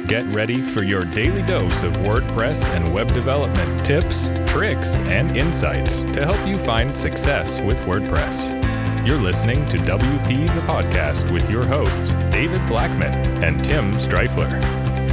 Get ready for your daily dose of WordPress and web development tips, tricks, and insights to help you find success with WordPress. You're listening to WP the Podcast with your hosts, David Blackman and Tim Streifler.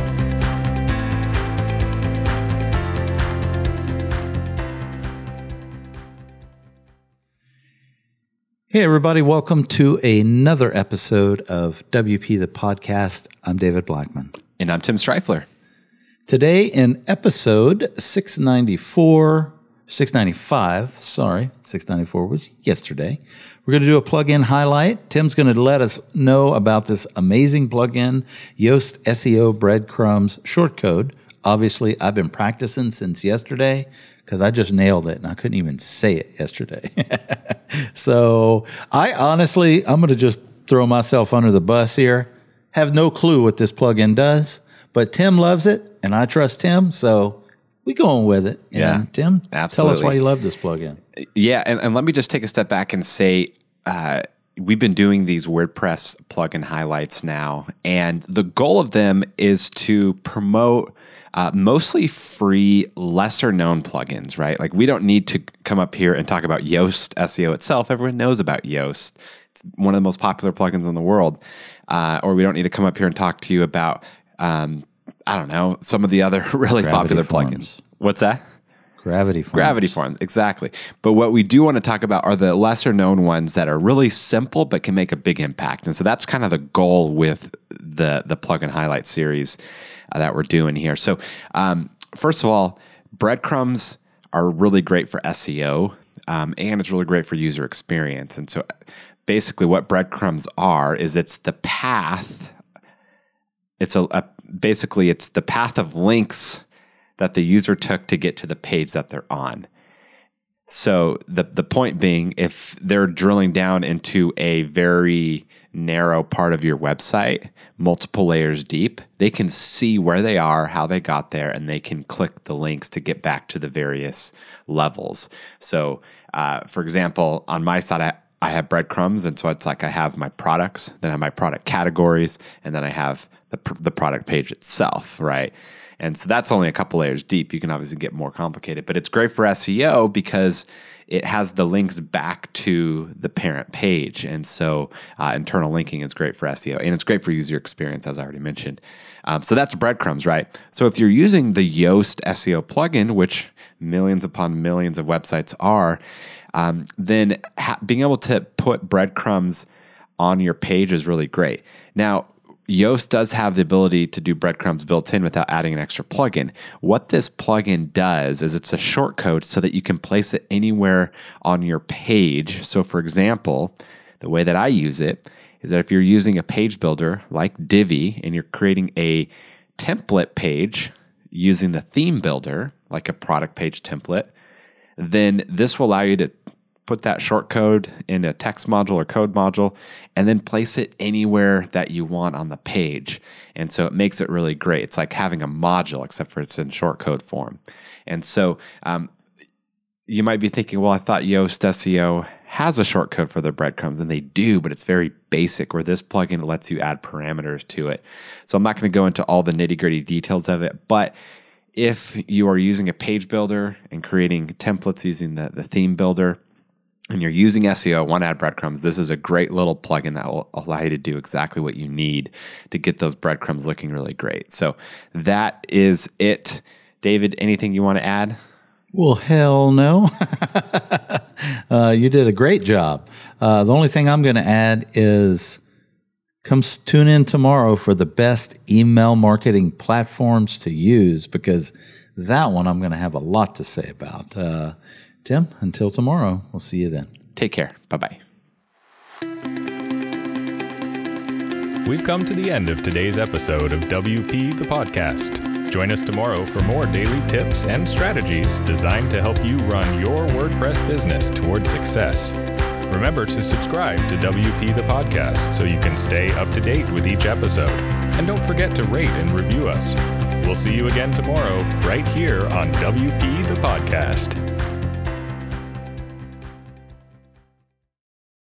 Hey, everybody. Welcome to another episode of WP the Podcast. I'm David Blackman. And I'm Tim Streifler. Today in episode 694 was yesterday. We're going to do a plugin highlight. Tim's going to let us know about this amazing plugin, Yoast SEO Breadcrumbs Shortcode. Obviously, I've been practicing since yesterday because I just nailed it and I couldn't even say it yesterday. So I'm going to just throw myself under the bus here. Have no clue what this plugin does, but Tim loves it and I trust Tim, so we going with it. Yeah, and Tim, absolutely. Tell us why you love this plugin. Yeah, and let me just take a step back and say we've been doing these WordPress plugin highlights now, and the goal of them is to promote mostly free, lesser-known plugins, right? Like we don't need to come up here and talk about Yoast SEO itself. Everyone knows about Yoast. It's one of the most popular plugins in the world. Or we don't need to come up here and talk to you about, some of the other really popular plugins. What's that? Gravity Forms. Gravity Forms, exactly. But what we do want to talk about are the lesser known ones that are really simple but can make a big impact. And so that's kind of the goal with the plugin highlight series that we're doing here. So first of all, breadcrumbs are really great for SEO and it's really great for user experience. And so basically what breadcrumbs are is it's the path. It's it's the path of links that the user took to get to the page that they're on. So the point being, if they're drilling down into a very narrow part of your website, multiple layers deep, they can see where they are, how they got there, and they can click the links to get back to the various levels. So, for example, on my side, I have breadcrumbs, and so it's like I have my products, then I have my product categories, and then I have the product page itself, right? And so that's only a couple layers deep. You can obviously get more complicated, but it's great for SEO because it has the links back to the parent page. And so internal linking is great for SEO, and it's great for user experience, as I already mentioned. So that's breadcrumbs, right? So if you're using the Yoast SEO plugin, which millions upon millions of websites are, then being able to put breadcrumbs on your page is really great. Now, Yoast does have the ability to do breadcrumbs built in without adding an extra plugin. What this plugin does is it's a shortcode so that you can place it anywhere on your page. So for example, the way that I use it is that if you're using a page builder like Divi and you're creating a template page using the theme builder, like a product page template, then this will allow you to put that shortcode in a text module or code module, and then place it anywhere that you want on the page. And so it makes it really great. It's like having a module, except for it's in shortcode form. And so you might be thinking, well, I thought Yoast SEO has a shortcode for their breadcrumbs, and they do, but it's very basic, where this plugin lets you add parameters to it. So I'm not going to go into all the nitty-gritty details of it, but if you are using a page builder and creating templates using the theme builder, and you're using SEO, want to add breadcrumbs, this is a great little plugin that will allow you to do exactly what you need to get those breadcrumbs looking really great. So that is it. David, anything you want to add? Well, hell no. You did a great job. The only thing I'm going to add is come tune in tomorrow for the best email marketing platforms to use, because that one I'm going to have a lot to say about. Tim, until tomorrow, we'll see you then. Take care. Bye-bye. We've come to the end of today's episode of WP the Podcast. Join us tomorrow for more daily tips and strategies designed to help you run your WordPress business toward success. Remember to subscribe to WP the Podcast so you can stay up to date with each episode. And don't forget to rate and review us. We'll see you again tomorrow right here on WP the Podcast.